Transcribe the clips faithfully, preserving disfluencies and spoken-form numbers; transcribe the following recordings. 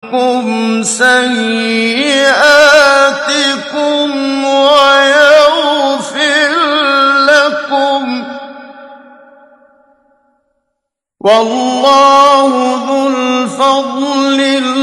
عنكم سيئاتكم ويغفر لكم والله ذو الفضل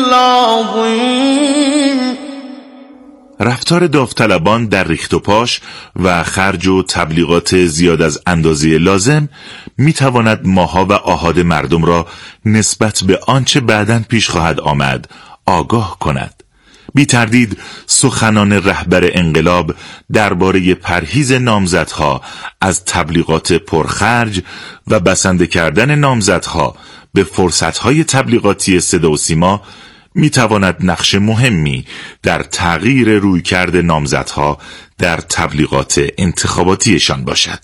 العظیم. رفتار داوطلبان در ریخت و پاش و خرج و تبلیغات زیاد از اندازه لازم میتواند ماها و آحاد مردم را نسبت به آنچه بعداً پیش خواهد آمد آگاه کند. بی تردید سخنان رهبر انقلاب درباره پرهیز نامزدها از تبلیغات پرخرج و بسنده کردن نامزدها به فرصتهای تبلیغاتی صدا و سیما می تواند نقش مهمی در تغییر رویکرد نامزدها در تبلیغات انتخاباتیشان باشد.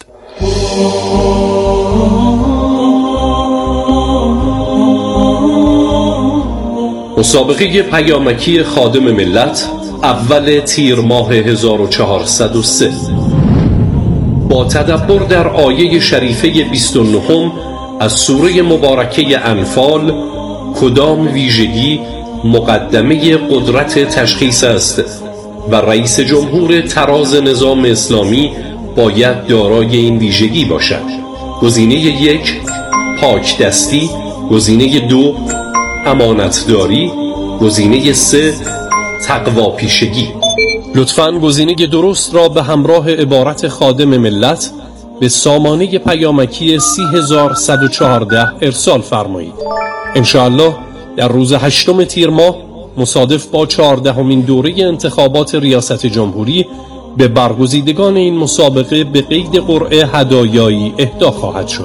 مسابقه پیامکی خادم ملت اول تیر ماه هزار و چهارصد و سه با تدبر در آیه شریفه بیست و نه از سوره مبارکه انفال، کدام ویژگی مقدمه قدرت تشخیص است و رئیس جمهور تراز نظام اسلامی باید دارای این ویژگی باشد؟ گزینه یک پاک دستی، گزینه دو امانتداری، گزینه سه تقوا پیشگی. لطفاً گزینه درست را به همراه عبارت خادم ملت به سامانه پیامکی سی هزار صد و چهارده ارسال فرمایید. انشاءالله در روز هشتم تیر ماه مصادف با چهاردهمین دوره انتخابات ریاست جمهوری به برگزیدگان این مسابقه به قید قرعه هدایایی اهدا خواهد شد.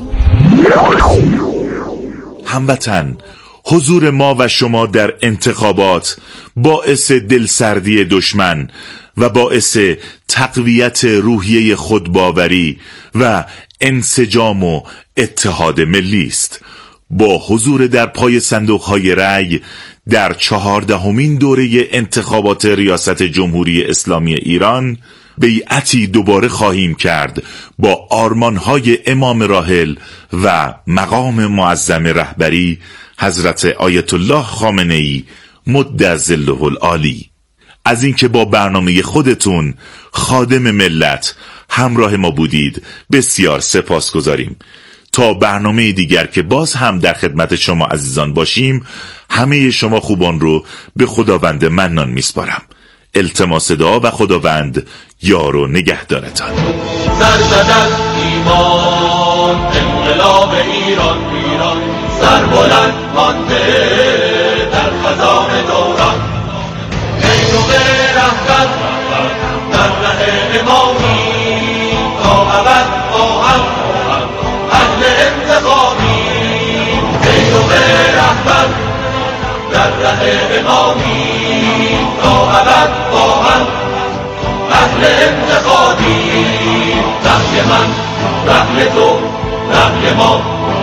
هموطن، حضور ما و شما در انتخابات باعث دلسردی دشمن و باعث تقویت روحیه خودباوری و انسجام و اتحاد ملی است. با حضور در پای صندوق‌های رأی در چهاردهمین دوره انتخابات ریاست جمهوری اسلامی ایران بیعتی دوباره خواهیم کرد با آرمان‌های امام راحل و مقام معظم رهبری حضرت آیت الله خامنه‌ای مد ظله العالی. از اینکه با برنامه خودتون خادم ملت همراه ما بودید بسیار سپاسگزاریم. تا برنامه دیگر که باز هم در خدمت شما عزیزان باشیم، همه شما خوبان رو به خداوند منان میسپارم. التماس دعا و خداوند یار و نگهدارتان. سر زدن ایمان انقلاب ایران ایران سر بلند مانده در خزان دوران نیروی رهبر در ره امامی تا ابد با هم اهل انتقامی نیروی رهبر در ره امامی تا ابد با هم اهل انتقامی رهی من رهی تو رهی ما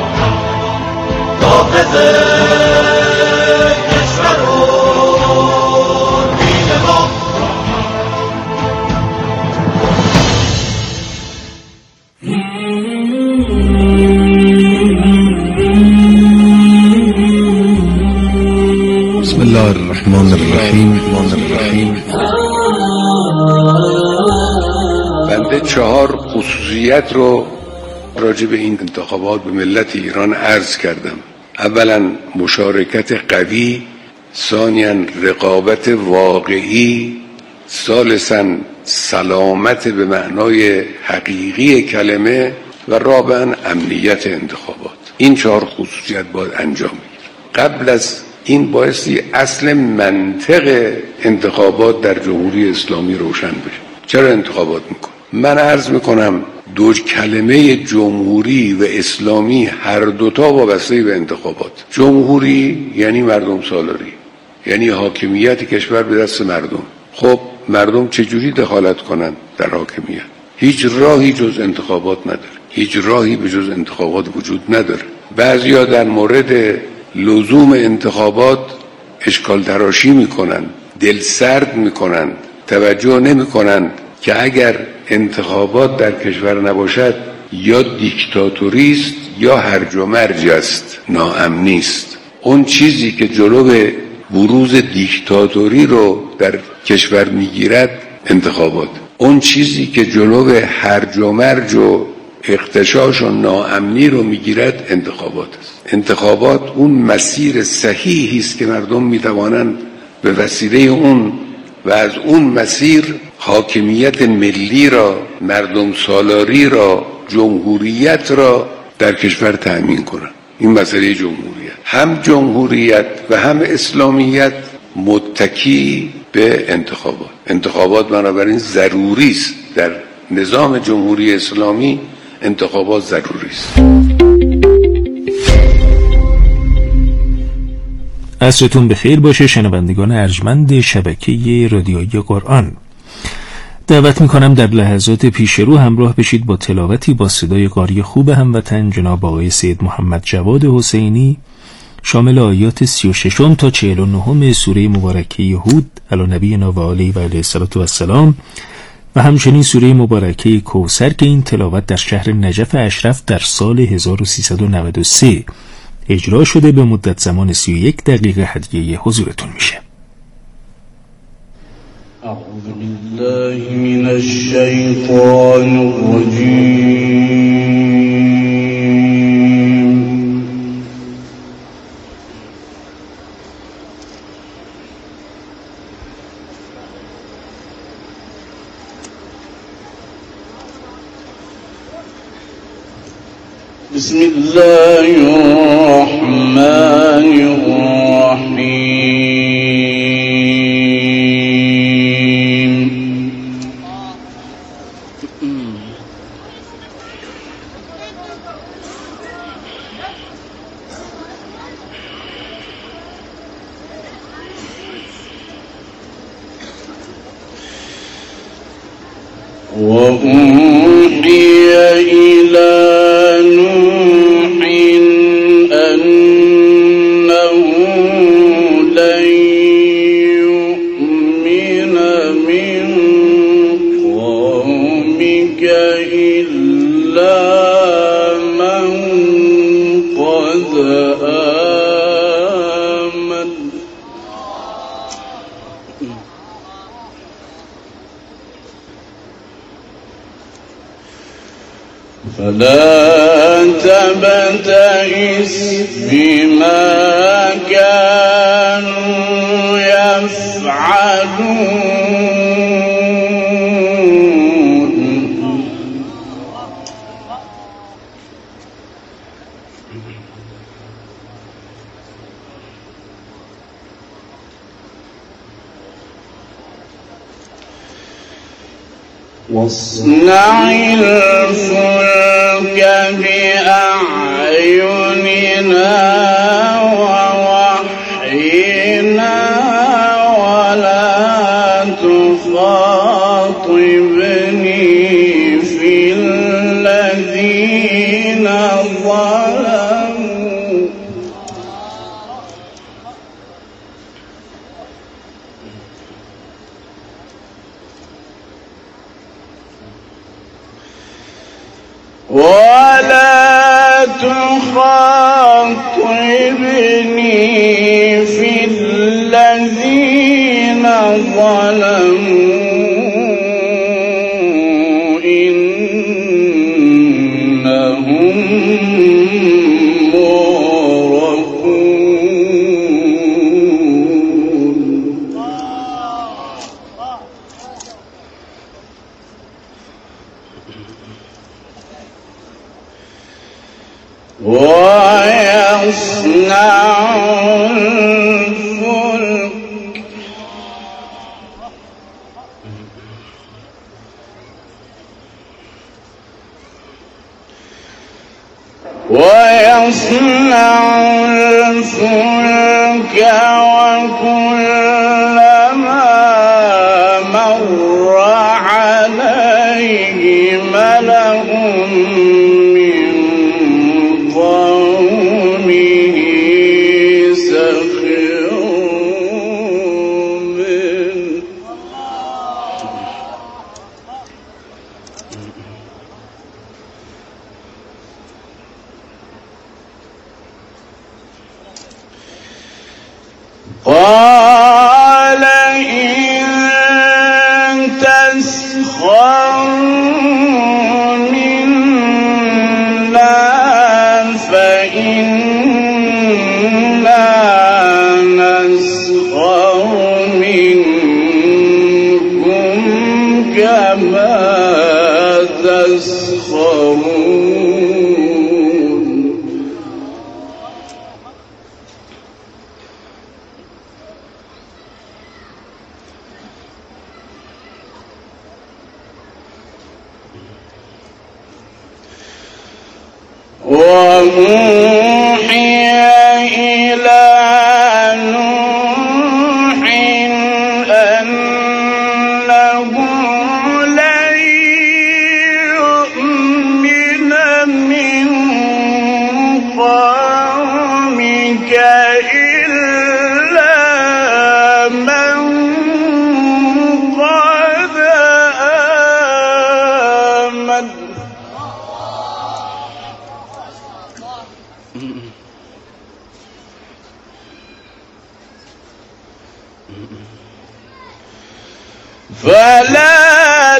حافظ کشور و دین ما. بسم الله الرحمن الرحیم. بنده چهار خصوصیت رو راجع به این انتخابات به ملت ایران عرض کردم. اولا مشارکت قوی، ثانیا رقابت واقعی، ثالثا سلامت به معنای حقیقی کلمه و رابعا امنیت انتخابات. این چهار خصوصیت باید انجام بگیرد. قبل از این بایستی اصل منطق انتخابات در جمهوری اسلامی روشن بشه. چرا انتخابات میکنه؟ من عرض میکنم دو کلمه جمهوری و اسلامی هر دوتا وابسته به انتخابات. جمهوری یعنی مردم سالاری، یعنی حاکمیت کشور به دست مردم. خب مردم چجوری دخالت کنن در حاکمیت؟ هیچ راهی جز انتخابات نداره، هیچ راهی به جز انتخابات وجود نداره. بعضیا در مورد لزوم انتخابات اشکال تراشی میکنن، دل سرد میکنن، توجه نمیکنن که اگر انتخابات در کشور نباشد یا دیکتاتوری است یا هرج و مرج است، ناامنی است. اون چیزی که جلو بروز دیکتاتوری رو در کشور میگیرد انتخابات. اون چیزی که جلو هرج و مرج و اغتشاش و ناامنی رو میگیرد انتخابات است. انتخابات اون مسیر صحیحی است که مردم میتوانند به وسیله اون و از اون مسیر حاکمیت ملی را، مردم سالاری را، جمهوریت را در کشور تأمین کنند. این مسئله جمهوریت، هم جمهوریت و هم اسلامیت متکی به انتخابات. انتخابات بنابراین ضروری است در نظام جمهوری اسلامی. انتخابات ضروری است. عصرتون بخیر باشه شنوندگان ارجمند شبکه رادیویی قرآن. دعوت میکنم در لحظات پیش رو همراه بشید با تلاوتی با صدای قاری خوب هموطن جناب آقای سید محمد جواد حسینی شامل آیات سی و ششم تا چهل و نهم سوره مبارکه هود علی نبینا و آله و علیه الصلاة و السلام و همچنین سوره مبارکه کوثر که این تلاوت در شهر نجف اشرف در سال هزار و سیصد و نود و سه اجرا شده به مدت زمان سی و یک دقیقه هدیه حضورتون میشه. اعوذ بالله من الشیطان الرجیم. بسم الله الرحمن الرحیم. وأوحي إلى فلا تبتئس بما كانوا يفعلون. واصنع الفلك بأعيننا ووحينا ولا تخاطبني في الذين ظلموا ولا تخاطبني في الذين ظلموا إنهم مغرقون. ويصنع الفلك ويصنع الفلك وكلما مر عليه ملأ فلا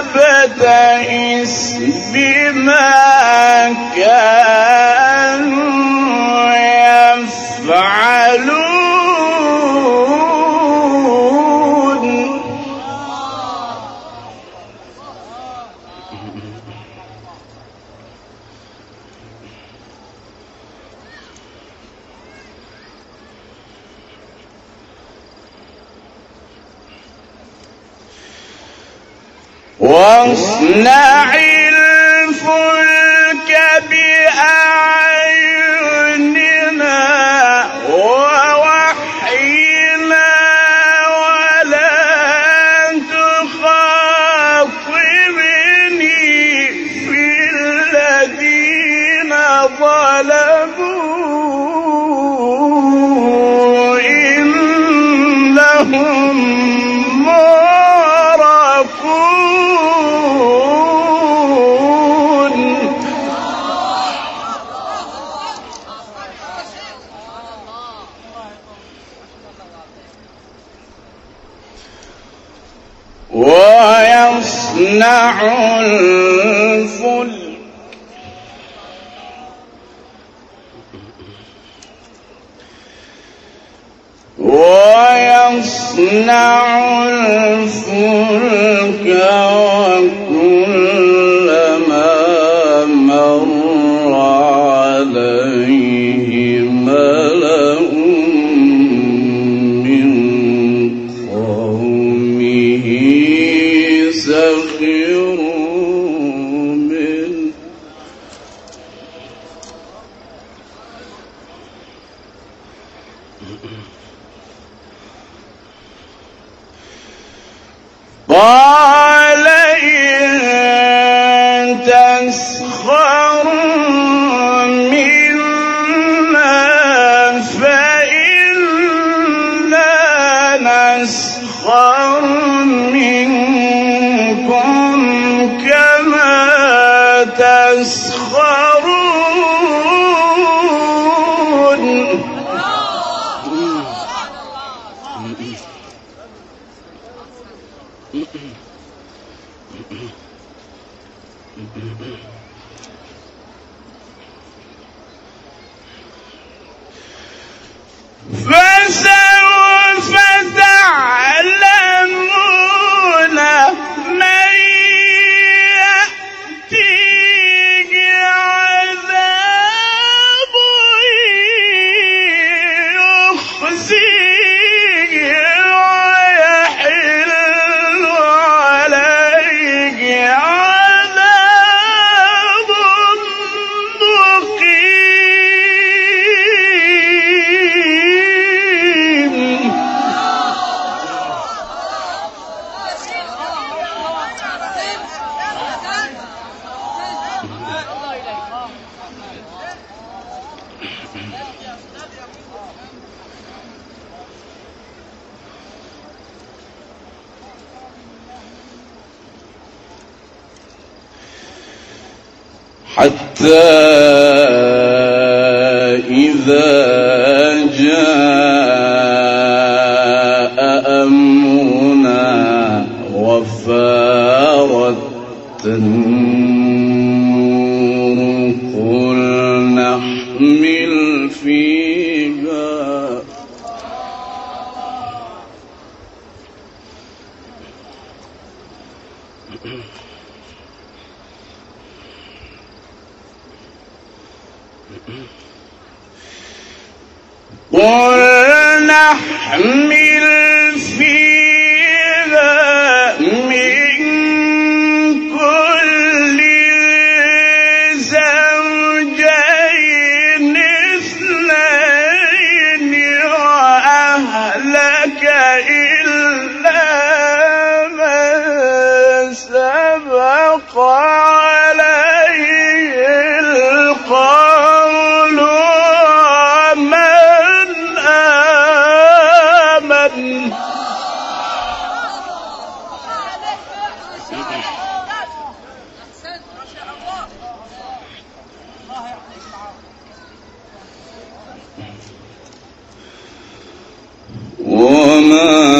تبتئس بما كانوا يفعلون. واصنع الفلك بأعيننا ووحينا ولا تخاطبني في الذين ظلموا إنهم ويصنع الفلك ويصنع الفلك وكلما مر عليه ملأ من قومه سخروا منه قال إن تسخروا منا فإنا نسخر منكم كما تسخرون. فسوف تعلمون من يأتيه عذاب يخزيه ويحل عليه عذاب مقيم. حتى إذا جاء أمرنا وفارت النور قل نحمل فيها قل نحمل فيها من كل زوجين اثنين وأهلك إلا من سبق عليه القول ومن آمن. وما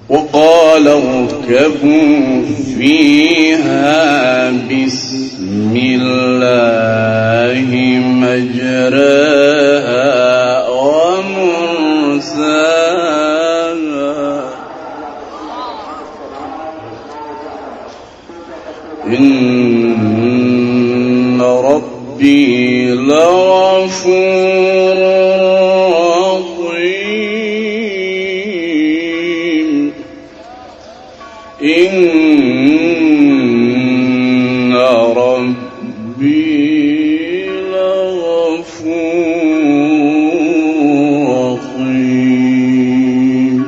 وقال اركبوا فيها بسم الله مجراها ومرساها إن ربي لغفور رحيم إن ربي لغفور رحيم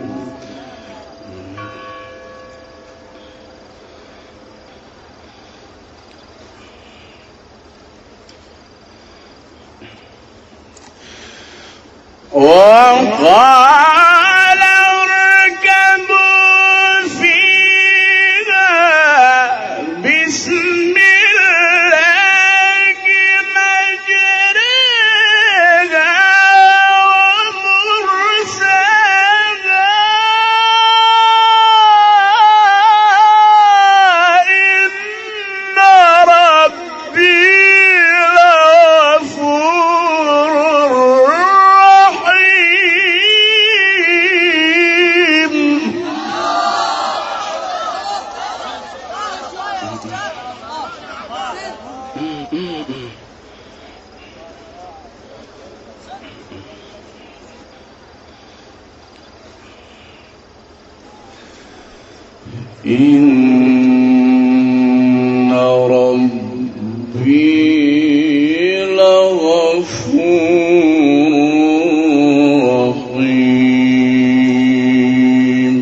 وقال اركبوا فيها بسم الله مجراها ومرساها إن ربي لغفور إن ربي لغفور رحيم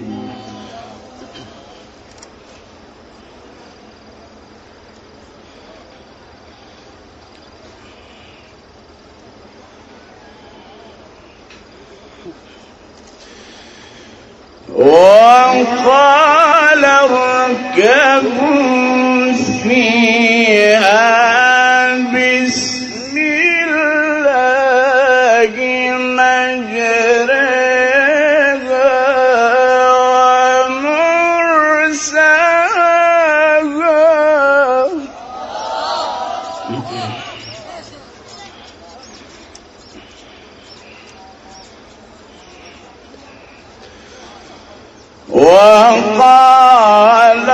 وقال اركبوا فيها بسم الله مجراها ومرساها وقال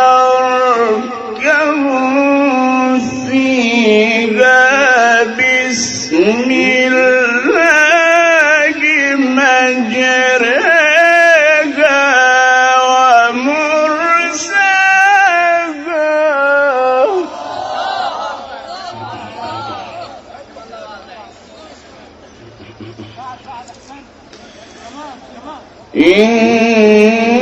اركبوا فيها بسم الله مجراها ومرساها إن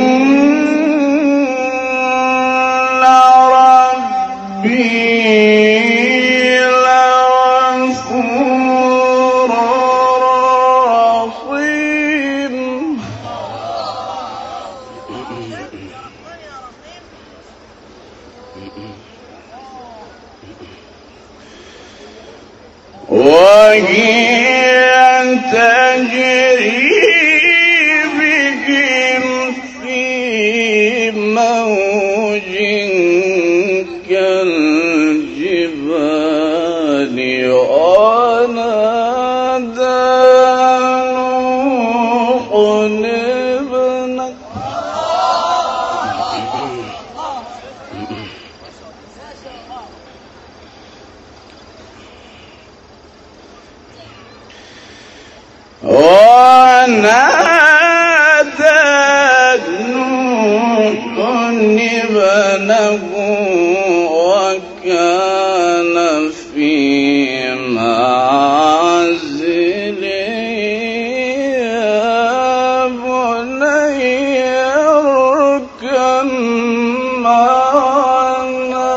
وهي تجري بهم في موج كالجبال ونادى نوح ابنه ونادى نوح ابنه وكان في معزل يا بني اركب معنا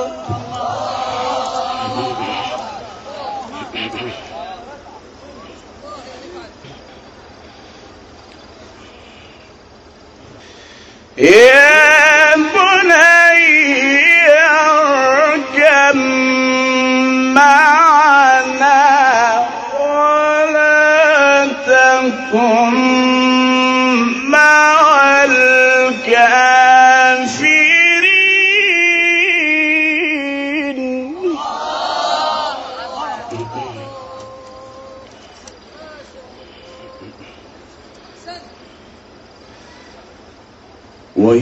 يا بني اركب معنا ولا تكن مع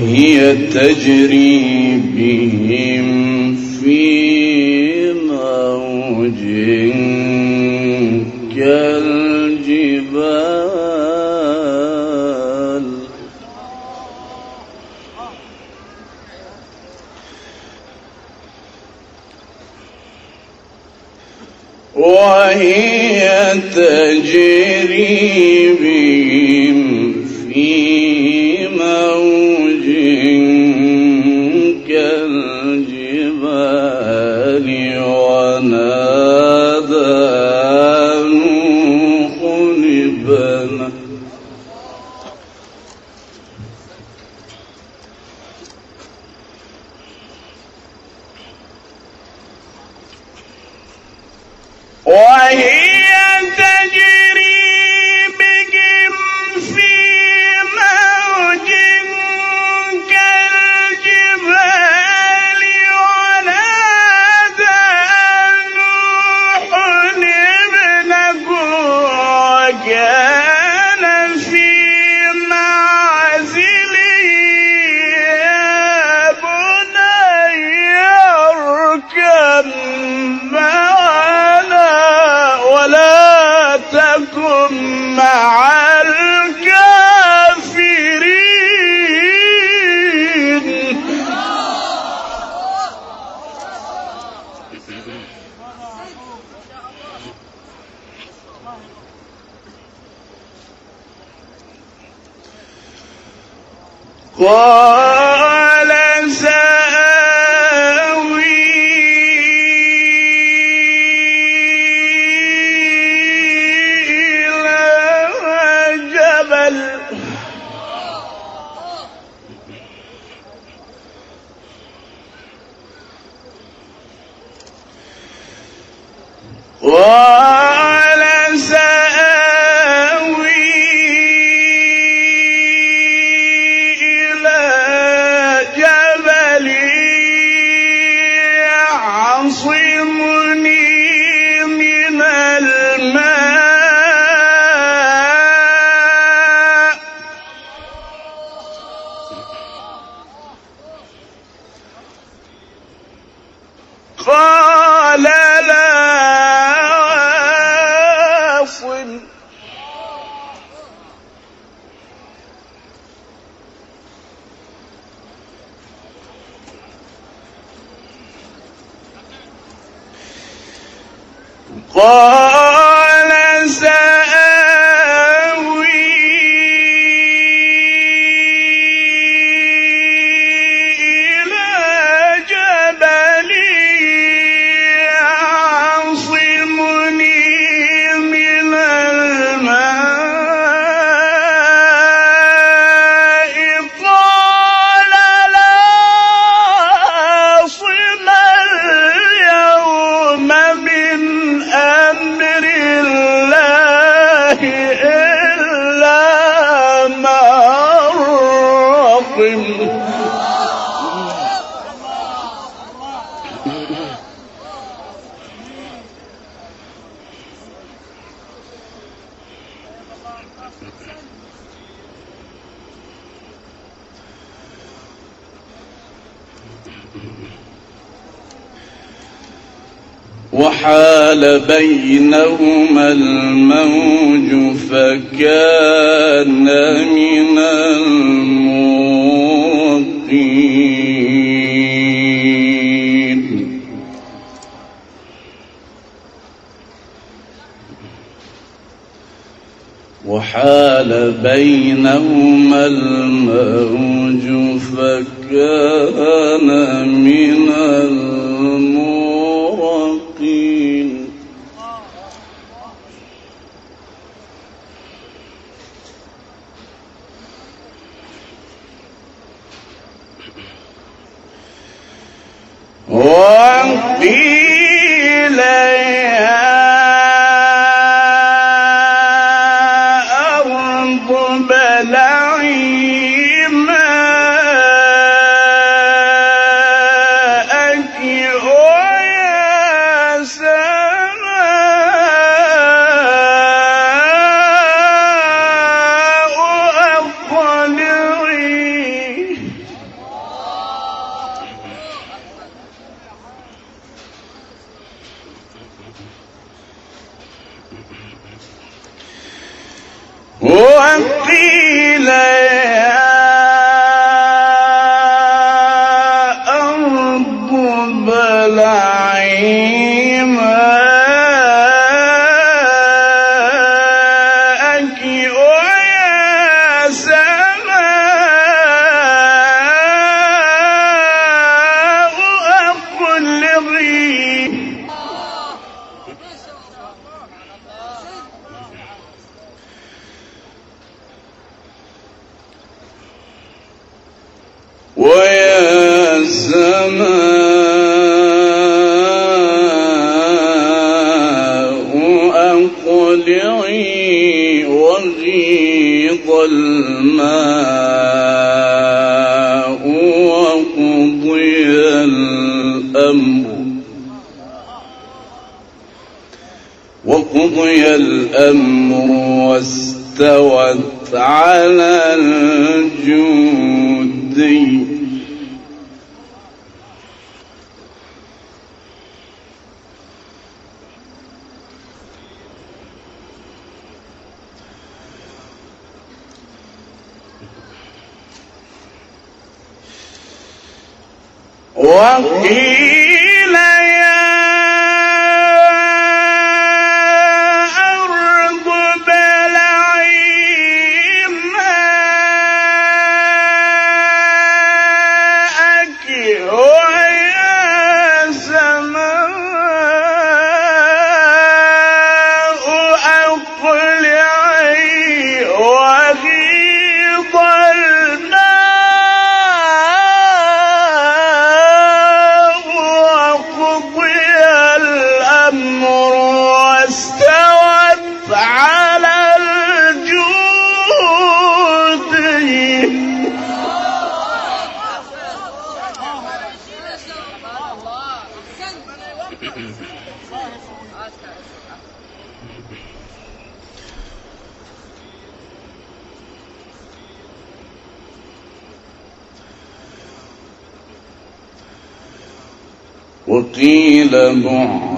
وهي تجري بهم في موج كالجبال وهي تجري بهم في موج كالجبال ونادى نوح ابنه وهي تجري بهم في موج كالجبال ونادى نوح ابنه وكان في معزل يا بني اركب معنا ولا تكن مع الكافرين قال سآوي إلى جبل قال سآوي إلى جبل يعصمني من الماء قال لا عاصم قال سآوي إلى جبل يعصمني من الماء قال لا عاصم اليوم من أمر الله إلا من رحم وحال بينهما الموج فكان من المغرقين وحال بينهما الموج فكان من المغرقين وقيل يا أرض ابلعي ماءك وقيل يا أرض ابلعي ماءك ويا سماء أقلعي ويا سماء أقلعي وغيض الماء وقضي الأمر وقضي الأمر واستوت على الجودي وقيل يا أرض ابلعي ماءك ويا سماء أقلعي وغيض الماء وقضي الأمر واستوت على الجودي وقيل بعد